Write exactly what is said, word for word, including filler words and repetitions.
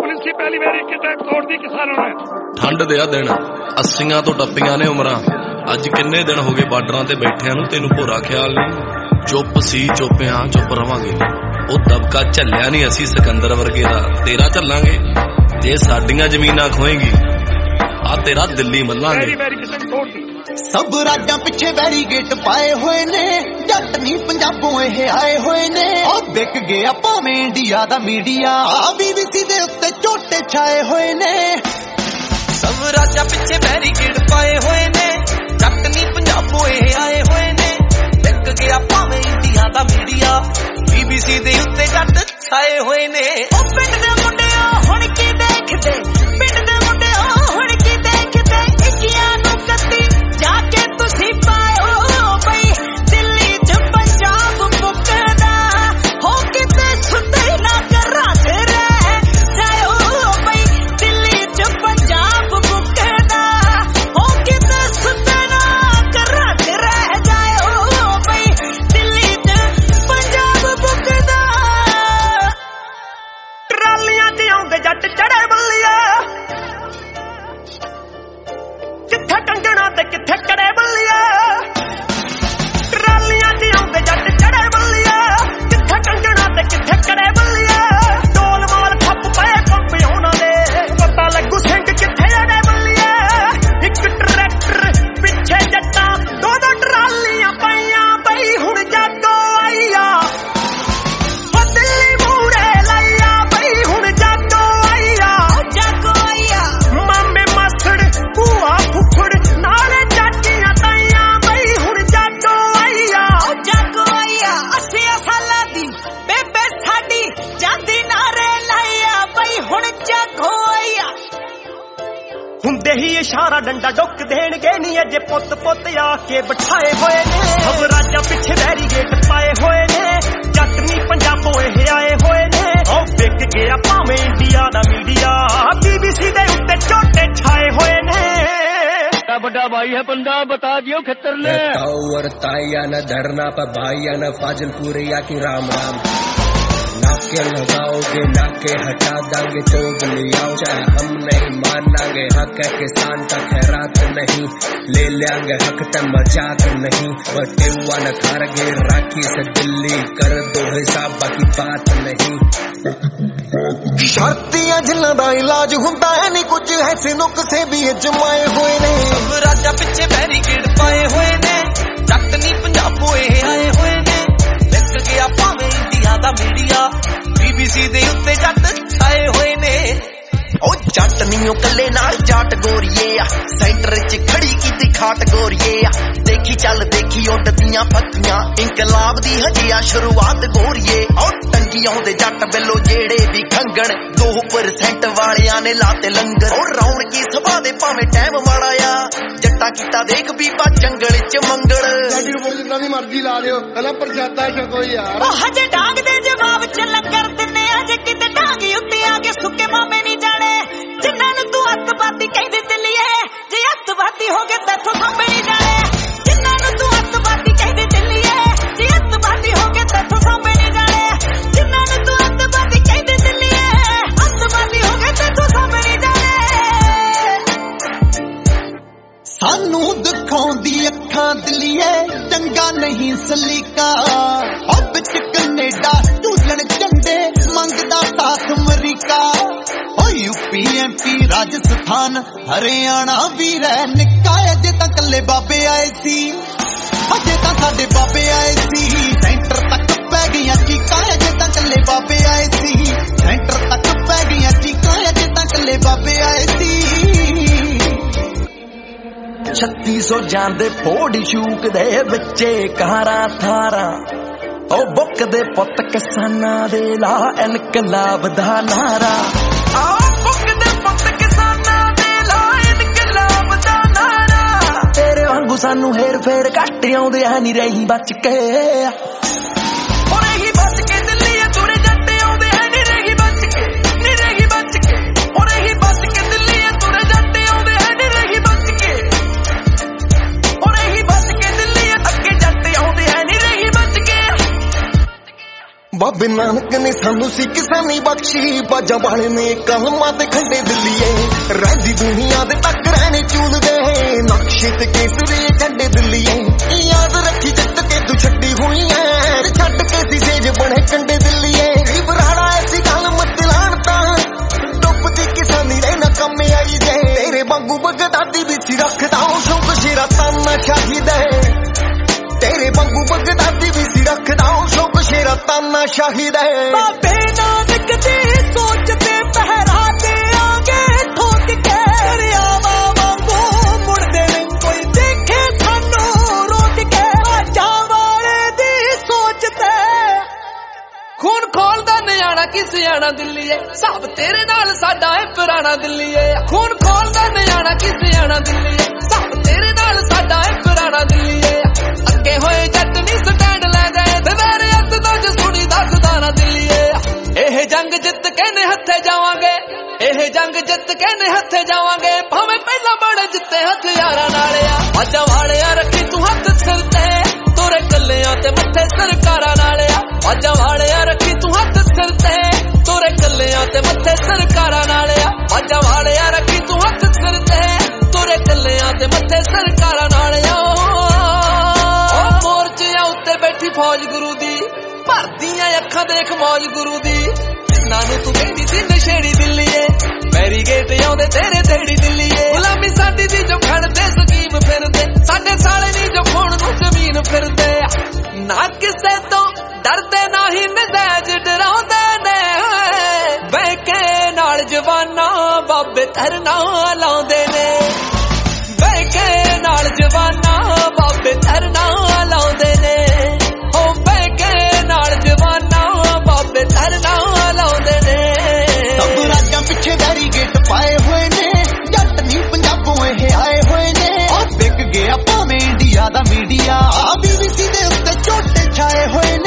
Police ਦੀ ਪਹਿਲੀ ਵਾਰੀ ਕਿਤੇ ਤੋੜਦੀ ਕਿਸਾਨਾਂ ਨੇ। ਠੰਡ ਦੇ ਆ ਦਿਨ ਅੱਸੀਆਂ ਤੋਂ ਟੱਪੀਆਂ ਨੇ ਉਮਰਾਂ, ਅੱਜ ਕਿੰਨੇ ਦਿਨ ਹੋ ਗਏ ਬਾਰਡਰਾਂ ਤੇ ਬੈਠਿਆਂ ਨੂੰ, ਤੈਨੂੰ ਭੋਰਾ ਖਿਆਲ ਨਹੀਂ। ਚੁੱਪ ਸੀ ਚੁੱਪਿਆਂ ਚੁੱਪ ਰਵਾਂਗੇ, ਉਹ ਦਬਕਾ ਝੱਲਿਆ ਨਹੀਂ ਅਸੀਂ ਸਿਕੰਦਰ ਵਰਗੇ ਦਾ, ਤੇਰਾ ਝੱਲਾਂਗੇ। ਜੇ ਸਾਡੀਆਂ ਜ਼ਮੀਨਾਂ ਖੋਏਗੀ ਆ ਤੇਰਾ ਦਿੱਲੀ ਮੱਲਾਂਗੇ। ਸਭ ਰਾਜਾਂ ਪਿੱਛੇ ਬੈਰੀਗੇਟ ਪਾਏ ਹੋਏ ਨੇ, ਜੱਟ ਨਹੀਂ ਪੰਜਾਬੋਂ ਇਹ ਆਏ ਹੋਏ ਨੇ। ਉਹ ਵਿਕ ਗਿਆ ਭਾਵੇਂ ਇੰਡੀਆ ਦਾ ਮੀਡੀਆ, ਬੀਬੀਸੀ ਦੇ ਉੱਤੇ ਝੋਟੇ ਛਾਏ ਹੋਏ ਨੇ। ਸਭ ਰਾਜਾਂ ਪਿੱਛੇ ਬੈਰੀਗੇਟ ਪਾਏ ਹੋਏ ਨੇ, ਜੱਟ ਨਹੀਂ ਪੰਜਾਬੋਂ ਇਹ ਆਏ ਹੋਏ ਨੇ। ਵਿਕ ਗਿਆ ਭਾਵੇਂ ਇੰਡੀਆ ਦਾ ਮੀਡੀਆ, ਬੀਬੀਸੀ ਦੇ ਉੱਤੇ ਜੱਟ ਛਾਏ ਹੋਏ ਨੇ। ਉਹ ਪਿੰਡ ਦੇ ਮੁੰਡਿਓ ਹੁਣ ਕੀ ਦੇਖਦੇ, ਪਿੰਡ ਦੇ ਮੁੰਡਿਓ ਹੁਣ ਕੀ ਦੇਖਦੇ, ਇੱਕੀਆਂ ਨੂੰ ਕੱਤੀ ਜਾ ਕੇ ਤੁਸੀਂ ਪਾਇਓ ਬਈ ਦਿੱਲੀ ਚ ਪੰਜਾਬ ਮੁੱਕਦਾ ਹੋ, ਕਿਤੇ ਸੁੱਤੇ ਨਾ ਘਰਾਂ ਤੇ ਰਹਿ ਜਾਇਓ ਬਈ ਦਿੱਲੀ ਚ ਪੰਜਾਬ ਮੁੱਕਦਾ ਹੋ, ਕਿਤੇ ਸੁੱਤੇ ਨਾ ਘਰਾਂ ਤੇ ਰਹਿ ਜਾਇਓ ਬਈ ਦਿੱਲੀ ਚ ਪੰਜਾਬ ਮੁੱਕਦਾ। ਟਰਾਲੀਆਂ ਚ ਆਉਂਦੇ ਜੱਟ ਚੜੇ ਬੱਲੀਆ, ਕਿੱਥੇ ਟੰਗਣਾ ਤੇ ਕਿੱਥੇ ਕੜੇ ਬੱਲੀਆ। ਟਰਾਲੀਆਂ ਚ ਆਉਂਦੇ ਜੱਟ ਚੜੇ ਬੱਲੀਆ, ਕਿੱਥੇ ਟੰਗਣਾ ਤੇ ਕਿੱਥੇ ਕੜੇ ਬੱਲੀਆ। ਢੋਲ ਮਾਲ ਖੱਪ ਪਏ ਪੰਪ ਉਹਨਾਂ ਦੇ, ਪਤਾ ਲੱਗੂ ਸਿੰਘ ਕਿੱਥੇ ਅੜੇ ਬੱਲੀਆ। ਇੱਕ ਟਰੈਕਟਰ ਪਿੱਛੇ ਜੱਟਾਂ, ਦੋ ਦੋ ਟਰਾਲੀਆਂ ਪਈਆਂ ਬਈ ਹੁਣ ਜਾਗੋ ਆਈਆ। ਉਹ ਦਿੱਲੀ ਮੂਹਰੇ ਲਾਈਆ ਬਈ ਹੁਣ ਜਾਗੋ ਆਈਆ, ਜਾਗੋ ਆਈਆ। ਮਾਮੇ ਮਾਸੜ ਭੂਆ ਫੁੱਫੜ ਨਾਲੇ ਚਾਚੀਆਂ ਤਾਈਆਂ ਬਈ ਹੁਣ ਜਾਗੋ ਆਈਆ, ਜਾਗੋ ਆਈਆ। ਅੱਸੀਆਂ ਸਾਲਾਂ ਦੀ ਬੇਬੇ ਸਾਡੀ ਜਾਂਦੀ ਨਾਰੇ ਲਾਇਆ ਬਈ ਹੁਣ ਜਾਗੋ ਆਈਆ। ਹੁੰਦੇ ਹੀ ਇਸ਼ਾਰਾ ਡੰਡਾ ਡੁੱਕ ਦੇਣਗੇ ਨੀ ਅਜੇ ਪੁੱਤ ਪੁੱਤ ਆ ਕੇ ਬਿਠਾਏ ਹੋਏ ਨੇ। ਸਭ ਰਾਜਾਂ ਪਿੱਛੇ ਬੈਰੀਗੇਟ ਪਾਏ ਹੋਏ ਨੇ, ਜੱਟ ਨਹੀਂ ਪੰਜਾਬੋਂ ਇਹ ਆਏ ਹੋਏ ਨੇ। ਉਹ ਵਿਕ ਗਿਆ ਭਾਵੇਂ ਇੰਡੀਆ ਦਾ ਮੀਡੀਆ, ਬੀਬੀਸੀ ਦੇ ਉੱਤੇ ਝੋਟੇ ਛਾਏ ਹੋਏ ਨੇ। बड़ा भाई है बंदा बता दियो खतर ले और ताइया न धरना पर भाइया न फाजिलपुर या की राम राम। नाके लगाओगे नाके हटा देंगे तो लियाओ, चाहे हम नहीं मानांगे हक है किसान का खैरात नहीं, ले लेंगे हक ते मजाक नहीं। बटे हुआ न खारगे राखी से दिल्ली कर दो हिसाब बाकी बात नहीं। ਸ਼ਰਤੀਆਂ ਜਿਨ੍ਹਾਂ ਦਾ ਇਲਾਜ ਹੁੰਦਾ ਹੈ ਨਹੀਂ, ਕੁਝ ਐਸੇ ਨੁਕਸੇ ਵੀ ਅਜਮਾਏ ਹੋਏ ਨੇ। ਸਭ ਰਾਜਾਂ ਪਿੱਛੇ ਬੈਰੀਕੇਡ ਪਾਏ ਹੋਏ ਨੇ, ਜੱਟ ਨਹੀਂ ਪੰਜਾਬੋਂ ਇਹ ਆਏ ਹੋਏ ਨੇ। ਵਿਕ ਗਿਆ ਭਾਵੇਂ ਇੰਡੀਆ ਦਾ ਮੀਡੀਆ, ਬੀਬੀਸੀ ਦੇ ਉੱਤੇ ਜੱਟ ਛਾਏ ਹੋਏ ਨੇ। ਉਹ ਜੱਟ ਨਹੀਂ ਉਹ ਕੱਲੇ ਨਾਲ ਜਾਟ ਗੋਰੀਏ ਆ, ਸੈਂਟਰ ਚ ਖੜੀ ਕੀਤੀ ਖਾਟ ਗੋਰੀਏ ਆ। ਦੇਖੀ ਚੱਲ ਦੇਖੀ ਉੱਡਦੀਆਂ ਫੱਕੀਆਂ, ਇਨਕਲਾਬ ਦੀ ਹਜੇ ਆ ਸ਼ੁਰੂਆਤ ਗੋਰੀਏ। ਉਹ ਟੰਗੀ ਆਉਂਦੇ ਜੱਟ ਬਿੱਲੋ ਜਿਹੜੇ ਵੀ ਖੰਗਣ, ਦੋ ਪਰਸੈਂਟ ਵਾਲਿਆਂ ਨੇ ਲਾਤੇ ਲੰਗਰ। ਉਹ ਰੌਣਕੀ ਸਭਾ ਦੇ ਭਾਵੇਂ ਟਾਈਮ ਮਾੜਾ ਆ, ਜੱਟਾ ਕੀਤਾ ਦੇਖ ਬੀਬਾ ਜੰਗਲ ਚ ਮੰਗਲ। ਸਾਡੀ ਨੂੰ ਜਿੰਨਾ ਦੀ ਮਰਜ਼ੀ ਲਾ ਦਿਓ, ਪਹਿਲਾਂ ਪ੍ਰਸ਼ਾਦਾ ਛਕੋ ਯਾਰ। ਉਹ ਹਜੇ ਡਾਂਗ ਦੇ ਜਵਾਬ ਚ ਲੰਗਰ ਦਿੰਨੇ, ਹਜੇ ਕਿਤੇ ਡਾਂਗੀ ਉੱਤੇ ਆ ਕੇ ਸੁੱਕੇ ਮਾਮੇ ਨਹੀਂ ਜਾਣੇ। ਜਿੰਨਾਂ ਨੂੰ ਤੂੰ ਅੱਤਵਾਦੀ ਕਹਿੰਦੇ ਦਿੱਲੀਏ, ਜੇ ਅੱਤਵਾਦੀ ਹੋ ਗਏ ਤੈਥੋਂ ਸਾਂਭੇ ਨਹੀਂ ਜਾਣੇ। ਜਿੰਨਾਂ ਨੂੰ ਤੂੰ ਅੱਤਵਾਦੀ ਕਹਿੰਦੇ ਦਿੱਲੀਏ, ਜੇ ਅੱਤਵਾਦੀ ਹੋ ਗਏ ਤੈਥੋਂ ਸਾਂਭੇ ਨਹੀਂ ਜਾਣੇ। ਜਿੰਨਾਂ ਨੂੰ ਤੂੰ ਅੱਤਵਾਦੀ ਕਹਿੰਦੇ ਦਿੱਲੀਏ, ਅੱਤਵਾਦੀ ਹੋ ਗਏ ਤੈਥੋਂ ਸਾਂਭੇ ਨਹੀਂ ਜਾਣੇ। ਸਾਨੂੰ ਦਿਖਾਉਂਦੀ ਅੱਖਾਂ ਦਿੱਲੀਏ ਚੰਗਾ ਨਹੀਂ ਸਲੀਕਾ, ਉਹ ਵਿੱਚ ਕੈਨੇਡਾ ਝੂਲਣ ਝੰਡੇ ਮੰਗਦਾ ਸਾਥ ਅਮਰੀਕਾ। ਉਹ ਯੂਪੀ ਐਮਪੀ ਰਾਜਸਥਾਨ ਹਰਿਆਣਾ ਵੀ ਰਹਿ ਨਿੱਕਾ, ਅਜੇ ਤਾਂ ਕੱਲੇ ਬਾਬੇ ਆਏ ਸੀ, ਅਜੇ ਤਾਂ ਸਾਡੇ ਬਾਬੇ ਆਏ ਸੀ। ਸੈਂਟਰ ਤੱਕ ਪੈ ਗਈਆਂ ਚੀਕਾਂ, ਅਜੇ ਤਾਂ ਕੱਲੇ ਬਾਬੇ ਆਏ ਸੀ। ਸੈਂਟਰ ਤੱਕ ਪੈ ਗਈਆਂ ਚੀਕਾਂ, ਅਜੇ ਤਾਂ ਕੱਲੇ ਬਾਬੇ ਆਏ ਸੀ। ਛੱਤੀ ਸੌ ਜਾਂਦੇ ਫੋੜੀ ਸ਼ੂਕ ਦੇ ਬੱਚੇ ਕਾਰਾਂ ਥਾਰਾਂ, ਉਹ ਬੁੱਕ ਦੇ ਪੁੱਤ ਕਿਸਾਨਾਂ ਦੇ ਲਾ ਇਨਕਲਾਬ ਦਾ ਨਾਰਾ। ਆਹ ਬੁੱਕ ਦੇ ਪੁੱਤ ਕਿਸਾਨਾਂ ਦੇ ਲਾ ਇਨਕਲਾਬ ਦਾ ਨਾਰਾ। ਤੇਰੇ ਵਾਂਗੂ ਸਾਨੂੰ ਹੇਰ ਫੇਰ ਘੱਟ ਆਉਂਦੇ ਆ ਨਹੀਂ ਰਹੀ ਬਚ ਕੇ, ਉਹ ਰਹੀ ਬਚ ਕੇ ਦਿੱਲੀ ਤੁਰੇ ਜੱਟ ਆਉਂਦੇ ਆ ਨਹੀਂ ਰਹੀ ਬਚ ਕੇ, ਨਹੀਂ ਰਹੀ ਬਚ ਕੇ। ਉਹ ਰਹੀ ਬਚ ਕੇ ਦਿੱਲੀ ਤੁਰੇ ਜੱਟ ਆਉਂਦੇ ਆ ਨਹੀਂ ਰਹੀ ਬਚ ਕੇ, ਉਹ ਰਹੀ ਬਚ ਕੇ ਦਿੱਲੀ ਅੱਗੇ ਜੱਟ ਆਉਂਦੇ ਆ ਨਹੀਂ ਰਹੀ ਬਚ ਕੇ। ਬਾਬੇ ਨਾਨਕ ਨੇ ਸਾਨੂੰ ਸੀ ਕਿਸਾਨੀ ਬਖਸ਼ੀ, ਬਾਜਾਂ ਵਾਲੇ ਨੇ ਕਲਮਾਂ ਤੇ ਖੰਡੇ ਦਿੱਲੀਏ, ਰਹਿੰਦੀ ਦੁਨੀਆ ਦੇ ਤੱਕ ਰਹਿਣੇ ਚੂਲਦੇ, ਨਕਸ਼ੇ ਤੇ ਕੇਸਰੀ ਝੰਡੇ ਦਿੱਲੀਏ, ਯਾਦ ਰੱਖੀ ਜਿੱਤ ਕੇ ਤੂੰ ਛੱਡੀ ਹੋਈ ਐ, ਛੱਡ ਕੇ ਸੀ ਸੇਜ ਬਣੇ ਕੰਡੇ ਦਿੱਲੀਏ, ਬਰਾੜਾ ਐਸੀ ਗੱਲ ਮਤ ਲਾਣਤਾ, ਡੁੱਬਦੀ ਕਿਸਾਨੀ ਰਹਿਣਾ ਕੰਮ ਆਈ ਜੇ, ਤੇਰੇ ਵਾਂਗੂ ਬਗਦਾਦੀ ਵੀ ਸੀ ਰੱਖਦਾ ਉਹ ਸ਼ੌਕ ਸ਼ੇਰਾ ਤਾਨਾ ਸ਼ਾਹੀਦ ਹੈ, ਤੇਰੇ ਵਾਂਗੂ ਬਗਦਾਦੀ ਵੀ ਸੀ ਰੱਖਦਾ ਉਹ ਸ਼ੌਕ ਸ਼ੇਰਾ ਤਾਨਾ ਸ਼ਾਹੀਦ ਹੈ। ਬਾਬੇ ਨਾਨਕ ਦੀ ਸੋਚ ਤੇ ਪਹਿਰਾ ਦਿਆਂਗੇ ਠੋਕ ਕੇ, ਰਿਆਵਾਂ ਵਾਂਗੂ ਮੁੜਦੇ ਨੇ ਕੋਈ ਦੇਖੇ ਸਾਨੂੰ ਰੋਕ ਕੇ, ਬਾਜਾਂ ਵਾਲੇ ਦੀ ਸੋਚ ਤੇ ਖੂਨ ਖੋਲਦਾ ਨਿਆਣਾ ਕੀ ਸਿਆਣਾ ਦਿੱਲੀਏ, ਸਭ ਤੇਰੇ ਨਾਲ ਸਾਡਾ ਏ ਪੁਰਾਣਾ ਦਿੱਲੀਏ, ਖੂਨ ਖੋਲਦਾ ਨਿਆਣਾ ਕੀ ਸਿਆਣਾ ਦਿੱਲੀਏ, ਸਭ ਤੇਰੇ ਨਾਲ ਸਾਡਾ ਏ ਪੁਰਾਣਾ ਦਿੱਲੀਏ, ਅੱਗੇ ਹੋਏ ਜੱਟ ਨਹੀਂ ਸਟੈਂਡ ਲੈ ਗਏ ਤੇ ਮੇਰੇ ਹੱਥ ਤੋਂ ਜੋ ਸੁਣੀ ਦੱਸਦਾ ਨਾ ਦਿੱਲੀਏ, ਇਹ ਜੰਗ ਜਿੱਤ ਕੇ ਨੇ ਹੱਥੇ ਜਾਵਾਂਗੇ, ਇਹ ਜੰਗ ਜਿੱਤ ਕੇ ਨੇ ਹੱਥੇ ਜਾਵਾਂਗੇ, ਭਾਵੇਂ ਪਹਿਲਾਂ ਬੜੇ ਜਿੱਤੇ ਹਥਿਆਰਾਂ ਨਾਲ ਆ, ਬਾਜਾਂ ਵਾਲਿਆ ਰੱਖੀ ਤੂੰ ਹੱਥ ਸਿਰ ਤੇ, ਤੋਰੇ ਕੱਲਿਆਂ ਤੇ ਮੱਥੇ ਸਰਕਾਰਾਂ ਨਾਲ ਆ, ਬਾਜਾਂ ਵਾਲਿਆ ਰੱਖੀ ਤੂੰ ਹੱਥ ਸਿਰ ਤੇ, ਤੋਰੇ ਕੱਲਿਆਂ ਤੇ ਮੱਥੇ ਸਰਕਾਰਾਂ ਨਾਲ ਆ, ਬਾਜਾਂ ਵਾਲਿਆ ਰੱਖੀ ਤੂੰ ਹੱਥ ਸਿਰ ਤੇ, ਤੋਰੇ ਕੱਲਿਆਂ ਤੇ ਮੱਥੇ ਸਰਕਾਰਾਂ ਨਾਲ ਆ। ਮੋਰਚਿਆਂ ਉੱਤੇ ਬੈਠੀ ਫੌਜ ਗੁਰੂ ਦੀ, ਭਰਦੀਆਂ ਅੱਖਾਂ ਦੇਖ ਮੌਜ ਗੁਰੂ ਦੀ, ਜਿੰਨਾਂ ਨੂੰ ਤੂੰ ਕਹਿੰਦੀ ਸੀ ਨਸ਼ੇੜੀ ਦਿੱਲੀਏ, ਬੈਰੀਗੇਟ ਆਉਂਦੇ ਤੇਰੇ ਤੇੜੀ ਦਿੱਲੀਏ, ਗੁਲਾਮੀ ਸਾਡੀ ਦੀ ਜੋ ਖੜਦੇ ਸਕੀਮ ਫਿਰਦੇ, ਸਾਡੇ ਸਾਲੇ ਨਹੀਂ ਜੋ ਖੋਣ ਨੂੰ ਜ਼ਮੀਨ ਫਿਰਦੇ, ਨਾ ਕਿਸੇ ਤੋਂ ਡਰਦੇ ਨਾ ਹੀ ਨਜ਼ਾਇਜ਼ ਡਰਾਉਂਦੇ ਨੇ, ਬਹਿ ਕੇ ਨਾਲ ਜਵਾਨਾਂ ਬਾਬੇ ਧਰਨਾ ਲਾਉਂਦੇ ਨੇ, ਬਹਿ ਕੇ ਨਾਲ ਜਵਾਨਾਂ ਬਾਬੇ ਧਰਨਾ ਲਾਉਂਦੇ ਨੇ, ਹੋ ਬਹਿ ਕੇ ਨਾਲ ਜਵਾਨਾਂ ਬਾਬੇ ਧਰਨਾ ਲਾਉਂਦੇ ਨੇ। ਸਭ ਰਾਜਾਂ ਪਿੱਛੇ ਬੈਰੀਗੇਟ ਪਾਏ ਹੋਏ ਨੇ, ਜੱਟ ਨਹੀਂ ਪੰਜਾਬੋਂ ਇਹ ਆਏ ਹੋਏ ਨੇ, ਉਹ ਵਿਕ ਗਿਆ ਭਾਵੇਂ ਇੰਡੀਆ ਦਾ ਮੀਡੀਆ, ਬੀਬੀਸੀ ਦੇ ਉੱਤੇ ਝੋਟੇ ਛਾਏ ਹੋਏ